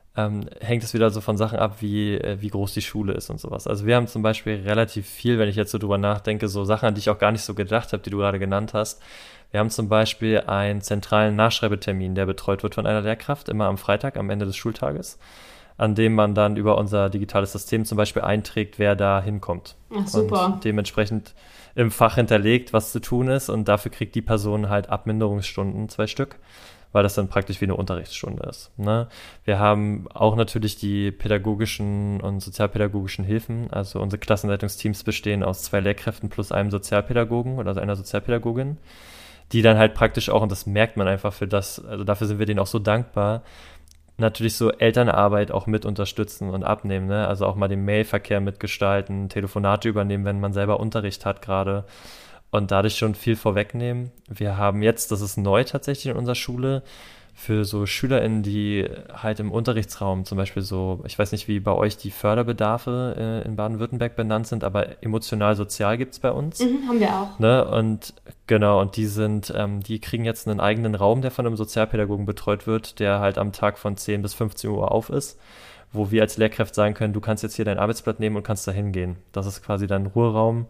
hängt es wieder so von Sachen ab, wie groß die Schule ist und sowas. Also wir haben zum Beispiel relativ viel, wenn ich jetzt so drüber nachdenke, so Sachen, an die ich auch gar nicht so gedacht habe, die du gerade genannt hast. Wir haben zum Beispiel einen zentralen Nachschreibetermin, der betreut wird von einer Lehrkraft, immer am Freitag, am Ende des Schultages, an dem man dann über unser digitales System zum Beispiel einträgt, wer da hinkommt. Ach, super. Und dementsprechend im Fach hinterlegt, was zu tun ist. Und dafür kriegt die Person halt Abminderungsstunden, 2 Stück, weil das dann praktisch wie eine Unterrichtsstunde ist. Ne? Wir haben auch natürlich die pädagogischen und sozialpädagogischen Hilfen. Also unsere Klassenleitungsteams bestehen aus 2 Lehrkräften plus einem Sozialpädagogen oder einer Sozialpädagogin, die dann halt praktisch auch, und das merkt man einfach also dafür sind wir denen auch so dankbar, natürlich so Elternarbeit auch mit unterstützen und abnehmen, ne? Also auch mal den Mailverkehr mitgestalten, Telefonate übernehmen, wenn man selber Unterricht hat gerade und dadurch schon viel vorwegnehmen. Wir haben jetzt, das ist neu tatsächlich in unserer Schule, für so SchülerInnen, die halt im Unterrichtsraum zum Beispiel so, ich weiß nicht, wie bei euch die Förderbedarfe in Baden-Württemberg benannt sind, aber emotional-sozial gibt's bei uns. Haben wir auch. Ne? Und genau, und die kriegen jetzt einen eigenen Raum, der von einem Sozialpädagogen betreut wird, der halt am Tag von 10 bis 15 Uhr auf ist, wo wir als Lehrkräfte sagen können, du kannst jetzt hier dein Arbeitsblatt nehmen und kannst da hingehen. Das ist quasi dein Ruheraum,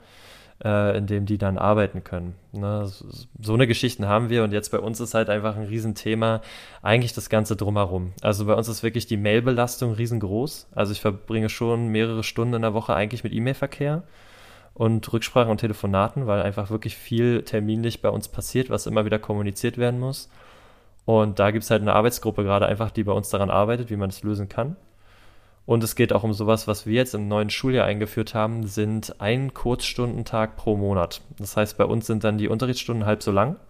in dem die dann arbeiten können. Ne? So eine Geschichten haben wir und jetzt bei uns ist halt einfach ein Riesenthema, eigentlich das Ganze drumherum. Also bei uns ist wirklich die Mailbelastung riesengroß. Also ich verbringe schon mehrere Stunden in der Woche eigentlich mit E-Mail-Verkehr und Rücksprachen und Telefonaten, weil einfach wirklich viel terminlich bei uns passiert, was immer wieder kommuniziert werden muss. Und da gibt es halt eine Arbeitsgruppe gerade einfach, die bei uns daran arbeitet, wie man das lösen kann. Und es geht auch um sowas, was wir jetzt im neuen Schuljahr eingeführt haben, sind ein Kurzstundentag pro Monat. Das heißt, bei uns sind dann die Unterrichtsstunden halb so lang.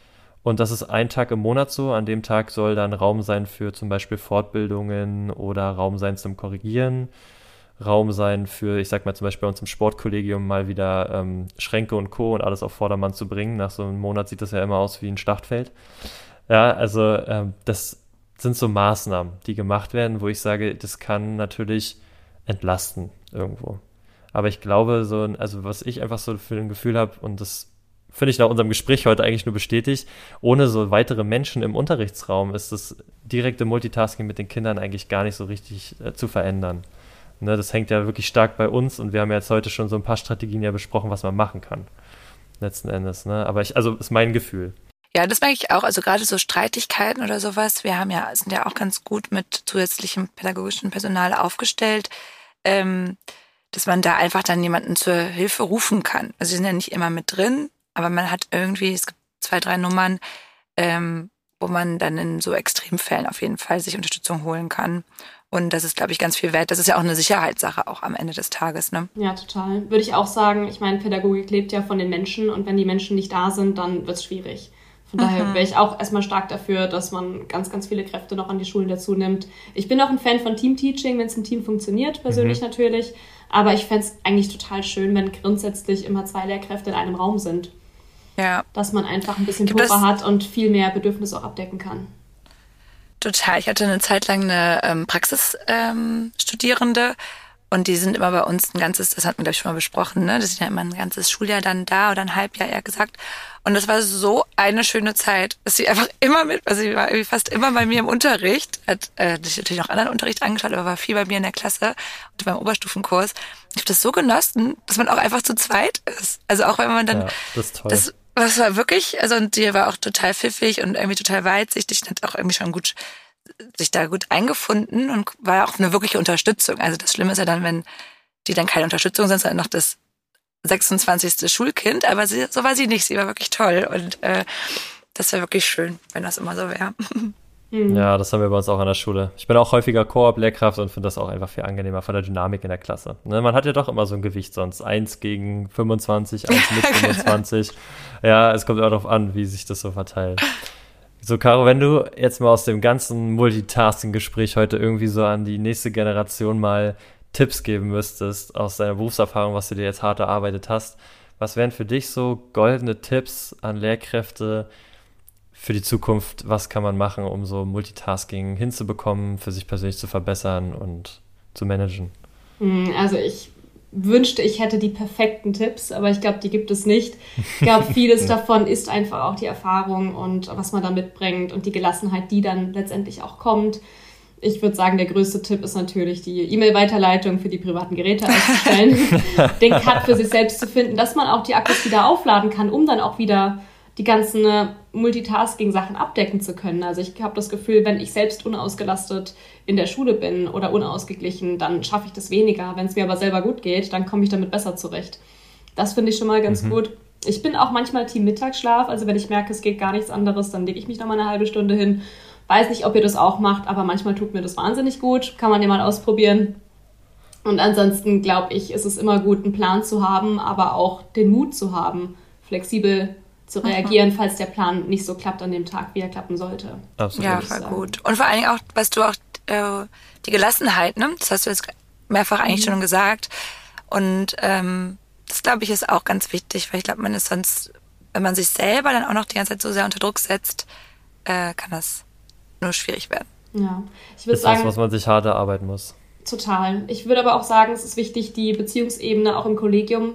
Und das ist ein Tag im Monat so. An dem Tag soll dann Raum sein für zum Beispiel Fortbildungen oder Raum sein zum Korrigieren. Raum sein für, ich sag mal zum Beispiel bei uns im Sportkollegium mal wieder Schränke und Co. und alles auf Vordermann zu bringen. Nach so einem Monat sieht das ja immer aus wie ein Schlachtfeld. Ja, also das sind so Maßnahmen, die gemacht werden, wo ich sage, das kann natürlich entlasten irgendwo. Aber ich glaube, also was ich einfach so für ein Gefühl habe, und das finde ich nach unserem Gespräch heute eigentlich nur bestätigt, ohne so weitere Menschen im Unterrichtsraum ist das direkte Multitasking mit den Kindern eigentlich gar nicht so richtig zu verändern. Ne, das hängt ja wirklich stark bei uns und wir haben ja jetzt heute schon so ein paar Strategien ja besprochen, was man machen kann, letzten Endes. Ne? Aber also ist mein Gefühl. Ja, das merke ich auch. Also gerade so Streitigkeiten oder sowas. Wir sind ja auch ganz gut mit zusätzlichem pädagogischen Personal aufgestellt, dass man da einfach dann jemanden zur Hilfe rufen kann. Also sie sind ja nicht immer mit drin, aber man hat irgendwie, es gibt 2, 3 Nummern, wo man dann in so Extremfällen auf jeden Fall sich Unterstützung holen kann. Und das ist, glaube ich, ganz viel wert. Das ist ja auch eine Sicherheitssache auch am Ende des Tages, ne? Ja, total. Würde ich auch sagen, ich meine, Pädagogik lebt ja von den Menschen und wenn die Menschen nicht da sind, dann wird es schwierig. Von daher wäre ich auch erstmal stark dafür, dass man ganz, ganz viele Kräfte noch an die Schulen dazu nimmt. Ich bin auch ein Fan von Teamteaching, wenn es im Team funktioniert, persönlich natürlich. Aber ich fände es eigentlich total schön, wenn grundsätzlich immer 2 Lehrkräfte in einem Raum sind. Ja. Dass man einfach ein bisschen Puffer hat und viel mehr Bedürfnisse auch abdecken kann. Total. Ich hatte eine Zeit lang eine Praxisstudierende und die sind immer bei uns ein ganzes, das hatten wir, glaube ich, schon mal besprochen, ne? Das sind ja immer ein ganzes Schuljahr dann da oder ein Halbjahr eher gesagt. Und das war so eine schöne Zeit, dass sie einfach immer also sie war irgendwie fast immer bei mir im Unterricht, hat sich natürlich noch anderen Unterricht angeschaut, aber war viel bei mir in der Klasse und beim Oberstufenkurs. Ich habe das so genossen, dass man auch einfach zu zweit ist. Also auch wenn man dann... Ja, das ist toll. Das war wirklich, also und die war auch total pfiffig und irgendwie total weitsichtig und hat auch irgendwie schon gut sich da gut eingefunden und war auch eine wirkliche Unterstützung. Also das Schlimme ist ja dann, wenn die dann keine Unterstützung sind, sondern noch das 26. Schulkind, aber so war sie nicht. Sie war wirklich toll und das wäre wirklich schön, wenn das immer so wäre. Ja, das haben wir bei uns auch an der Schule. Ich bin auch häufiger Koop-Lehrkraft und finde das auch einfach viel angenehmer von der Dynamik in der Klasse. Ne, man hat ja doch immer so ein Gewicht sonst. 1 gegen 25, 1 mit 25. Ja, es kommt auch darauf an, wie sich das so verteilt. So, Caro, wenn du jetzt mal aus dem ganzen Multitasking-Gespräch heute irgendwie so an die nächste Generation mal Tipps geben müsstest, aus deiner Berufserfahrung, was du dir jetzt hart erarbeitet hast, was wären für dich so goldene Tipps an Lehrkräfte für die Zukunft? Was kann man machen, um so Multitasking hinzubekommen, für sich persönlich zu verbessern und zu managen? Also ich wünschte, ich hätte die perfekten Tipps, aber ich glaube, die gibt es nicht. Ich glaube, vieles davon ist einfach auch die Erfahrung und was man da mitbringt und die Gelassenheit, die dann letztendlich auch kommt. Ich würde sagen, der größte Tipp ist natürlich, die E-Mail-Weiterleitung für die privaten Geräte auszustellen, den Cut für sich selbst zu finden, dass man auch die Akkus wieder aufladen kann, um dann auch wieder die ganzen Multitasking-Sachen abdecken zu können. Also ich habe das Gefühl, wenn ich selbst unausgelastet in der Schule bin oder unausgeglichen, dann schaffe ich das weniger. Wenn es mir aber selber gut geht, dann komme ich damit besser zurecht. Das finde ich schon mal ganz gut. Ich bin auch manchmal Team Mittagsschlaf. Also wenn ich merke, es geht gar nichts anderes, dann lege ich mich noch mal eine halbe Stunde hin. Weiß nicht, ob ihr das auch macht, aber manchmal tut mir das wahnsinnig gut. Kann man ja mal ausprobieren. Und ansonsten glaube ich, ist es immer gut, einen Plan zu haben, aber auch den Mut zu haben, flexibel zu reagieren, falls der Plan nicht so klappt an dem Tag, wie er klappen sollte. Absolut. Ja, voll gut. Und vor allen Dingen auch, was du auch, die Gelassenheit, ne? Das hast du jetzt mehrfach eigentlich schon gesagt. Und das, glaube ich, ist auch ganz wichtig, weil ich glaube, man ist sonst, wenn man sich selber dann auch noch die ganze Zeit so sehr unter Druck setzt, kann das nur schwierig werden. Ja, ich würde sagen, sagen, was man sich hart erarbeiten muss. Total. Ich würde aber auch sagen, es ist wichtig, die Beziehungsebene auch im Kollegium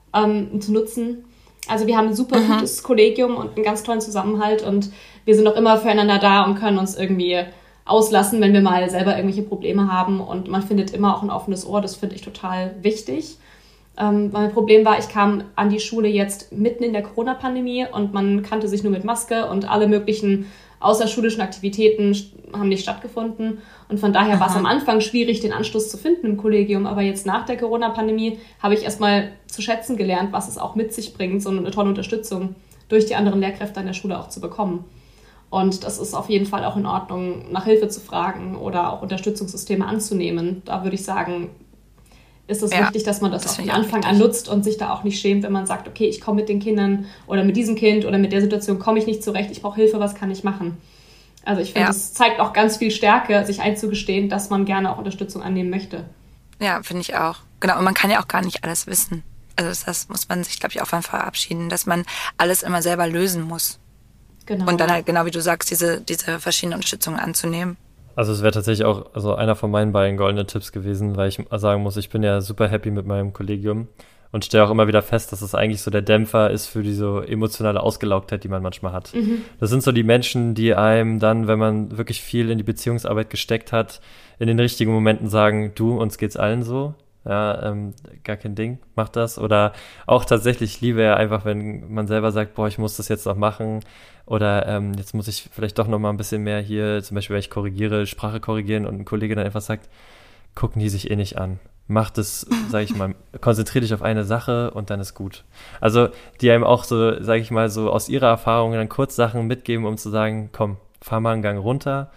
zu nutzen. Also wir haben ein super gutes Kollegium und einen ganz tollen Zusammenhalt und wir sind auch immer füreinander da und können uns irgendwie auslassen, wenn wir mal selber irgendwelche Probleme haben und man findet immer auch ein offenes Ohr, das finde ich total wichtig. Mein Problem war, ich kam an die Schule jetzt mitten in der Corona-Pandemie und man kannte sich nur mit Maske und alle möglichen außerschulischen Aktivitäten haben nicht stattgefunden. Und von daher war es am Anfang schwierig, den Anschluss zu finden im Kollegium. Aber jetzt nach der Corona-Pandemie habe ich erstmal zu schätzen gelernt, was es auch mit sich bringt, so eine tolle Unterstützung durch die anderen Lehrkräfte an der Schule auch zu bekommen. Und das ist auf jeden Fall auch in Ordnung, nach Hilfe zu fragen oder auch Unterstützungssysteme anzunehmen. Da würde ich sagen, ist es wichtig, dass man das auch von Anfang an nutzt und sich da auch nicht schämt, wenn man sagt, okay, ich komme mit den Kindern oder mit diesem Kind oder mit der Situation komme ich nicht zurecht, ich brauche Hilfe, was kann ich machen? Also ich finde, es zeigt auch ganz viel Stärke, sich einzugestehen, dass man gerne auch Unterstützung annehmen möchte. Ja, finde ich auch. Genau, und man kann ja auch gar nicht alles wissen. Also das muss man sich, glaube ich, auch von verabschieden, dass man alles immer selber lösen muss. Genau. Und dann halt, genau wie du sagst, diese verschiedenen Unterstützungen anzunehmen. Also es wäre tatsächlich auch einer von meinen beiden goldenen Tipps gewesen, weil ich sagen muss, ich bin ja super happy mit meinem Kollegium und stelle auch immer wieder fest, dass es eigentlich so der Dämpfer ist für diese emotionale Ausgelaugtheit, die man manchmal hat. Das sind so die Menschen, die einem dann, wenn man wirklich viel in die Beziehungsarbeit gesteckt hat, in den richtigen Momenten sagen, du, uns geht's allen so. Ja, gar kein Ding, mach das. Oder auch tatsächlich liebe er einfach, wenn man selber sagt, boah, ich muss das jetzt noch machen. Oder jetzt muss ich vielleicht doch noch mal ein bisschen mehr hier, zum Beispiel, wenn ich korrigiere, Sprache korrigieren und ein Kollege dann einfach sagt, gucken die sich eh nicht an. Mach das, sag ich mal, konzentrier dich auf eine Sache und dann ist gut. Also die einem auch so, sag ich mal, so aus ihrer Erfahrung dann kurz Sachen mitgeben, um zu sagen, komm, fahr mal einen Gang runter,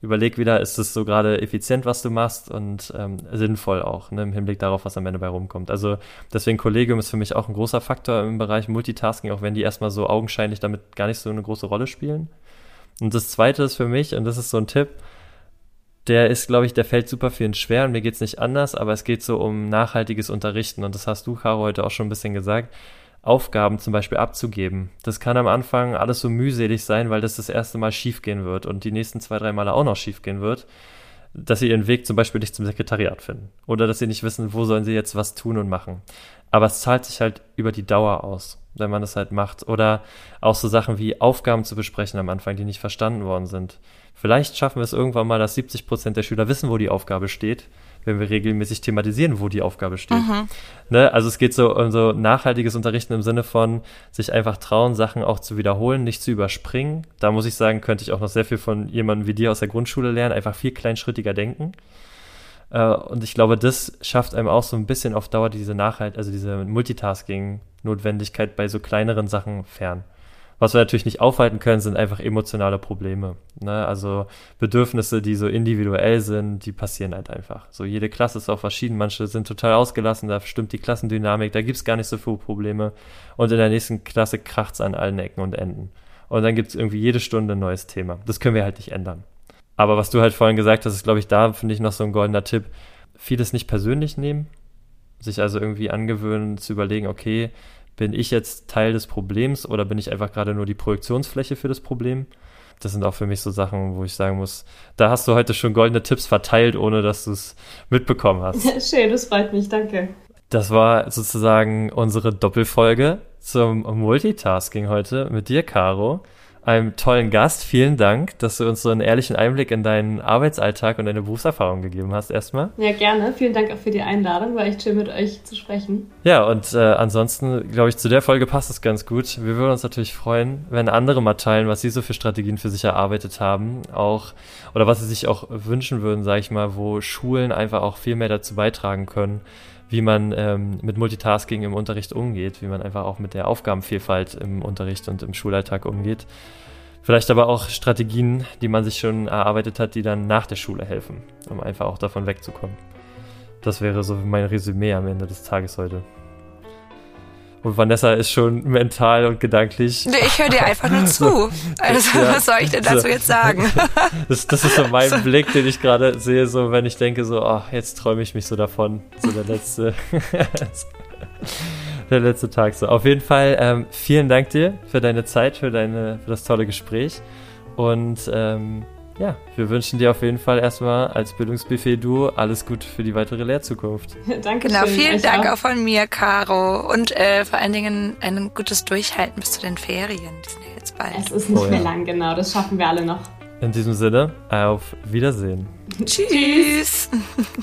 überleg wieder, ist es so gerade effizient, was du machst und sinnvoll auch, ne, im Hinblick darauf, was am Ende bei rumkommt. Also deswegen Kollegium ist für mich auch ein großer Faktor im Bereich Multitasking, auch wenn die erstmal so augenscheinlich damit gar nicht so eine große Rolle spielen. Und das Zweite ist für mich, und das ist so ein Tipp, der ist, glaube ich, der fällt super vielen schwer und mir geht's nicht anders, aber es geht so um nachhaltiges Unterrichten und das hast du, Caro, heute auch schon ein bisschen gesagt, Aufgaben zum Beispiel abzugeben. Das kann am Anfang alles so mühselig sein, weil das erste Mal schief gehen wird und die nächsten 2-3 Male auch noch schief gehen wird, dass sie ihren Weg zum Beispiel nicht zum Sekretariat finden oder dass sie nicht wissen, wo sollen sie jetzt was tun und machen. Aber es zahlt sich halt über die Dauer aus, wenn man das halt macht. Oder auch so Sachen wie Aufgaben zu besprechen am Anfang, die nicht verstanden worden sind. Vielleicht schaffen wir es irgendwann mal, dass 70% der Schüler wissen, wo die Aufgabe steht, wenn wir regelmäßig thematisieren, wo die Aufgabe steht. Ne? Also es geht so um so nachhaltiges Unterrichten im Sinne von sich einfach trauen, Sachen auch zu wiederholen, nicht zu überspringen. Da muss ich sagen, könnte ich auch noch sehr viel von jemandem wie dir aus der Grundschule lernen, einfach viel kleinschrittiger denken. Und ich glaube, das schafft einem auch so ein bisschen auf Dauer diese also diese Multitasking-Notwendigkeit bei so kleineren Sachen fern. Was wir natürlich nicht aufhalten können, sind einfach emotionale Probleme. Ne? Also Bedürfnisse, die so individuell sind, die passieren halt einfach. So jede Klasse ist auch verschieden. Manche sind total ausgelassen, da stimmt die Klassendynamik, da gibt's gar nicht so viele Probleme. Und in der nächsten Klasse kracht's an allen Ecken und Enden. Und dann gibt's irgendwie jede Stunde ein neues Thema. Das können wir halt nicht ändern. Aber was du halt vorhin gesagt hast, ist, glaube ich, da finde ich noch so ein goldener Tipp. Vieles nicht persönlich nehmen. Sich also irgendwie angewöhnen, zu überlegen, okay, bin ich jetzt Teil des Problems oder bin ich einfach gerade nur die Projektionsfläche für das Problem? Das sind auch für mich so Sachen, wo ich sagen muss, da hast du heute schon goldene Tipps verteilt, ohne dass du es mitbekommen hast. Schön, das freut mich, danke. Das war sozusagen unsere Doppelfolge zum Multitasking heute mit dir, Caro. Einem tollen Gast. Vielen Dank, dass du uns so einen ehrlichen Einblick in deinen Arbeitsalltag und deine Berufserfahrung gegeben hast erstmal. Ja, gerne. Vielen Dank auch für die Einladung. War echt schön, mit euch zu sprechen. Ja, und ansonsten, glaube ich, zu der Folge passt es ganz gut. Wir würden uns natürlich freuen, wenn andere mal teilen, was sie so für Strategien für sich erarbeitet haben, auch oder was sie sich auch wünschen würden, sage ich mal, wo Schulen einfach auch viel mehr dazu beitragen können, wie man mit Multitasking im Unterricht umgeht, wie man einfach auch mit der Aufgabenvielfalt im Unterricht und im Schulalltag umgeht. Vielleicht aber auch Strategien, die man sich schon erarbeitet hat, die dann nach der Schule helfen, um einfach auch davon wegzukommen. Das wäre so mein Resümee am Ende des Tages heute. Und Vanessa ist schon mental und gedanklich. Nee, ich höre dir einfach nur zu. Also, ja, was soll ich denn dazu jetzt sagen? Das ist so mein Blick, den ich gerade sehe, so wenn ich denke, so, oh, jetzt träume ich mich so davon. So der letzte Tag so. Auf jeden Fall, vielen Dank dir für deine Zeit, für das tolle Gespräch. Und ja, wir wünschen dir auf jeden Fall erstmal als Bildungsbuffet-Duo alles Gute für die weitere Lehrzukunft. Danke. Genau, vielen Dank auch von mir, Caro. Und vor allen Dingen ein gutes Durchhalten bis zu den Ferien. Die sind ja jetzt bald. Es ist nicht mehr lang, genau. Das schaffen wir alle noch. In diesem Sinne, auf Wiedersehen. Tschüss.